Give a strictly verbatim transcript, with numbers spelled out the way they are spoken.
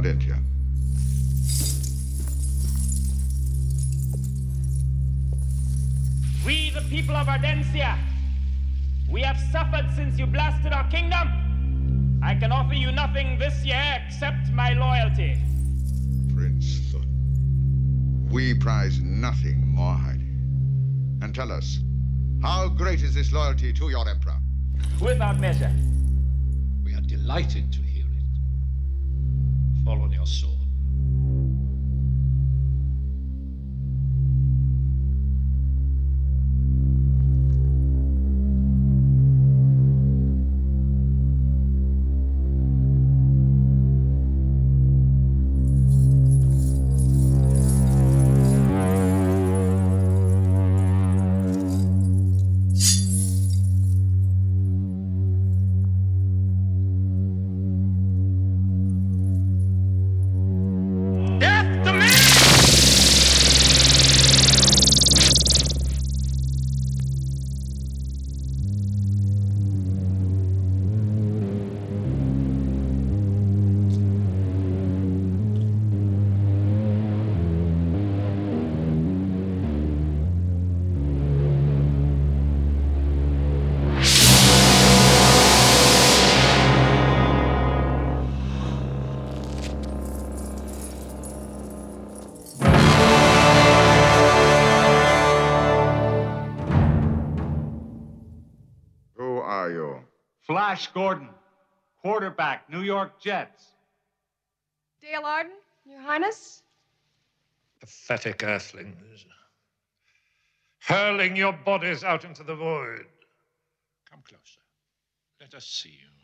Ardentia. We, the people of Ardentia, we have suffered since you blasted our kingdom. I can offer you nothing this year except my loyalty. Prince Thun, we prize nothing more highly. And tell us, how great is this loyalty to your emperor? Without measure. We are delighted to hear it. Fall on your sword. Flash Gordon, quarterback, New York Jets. Dale Arden, Your Highness? Pathetic earthlings. Hurling your bodies out into the void. Come closer. Let us see you.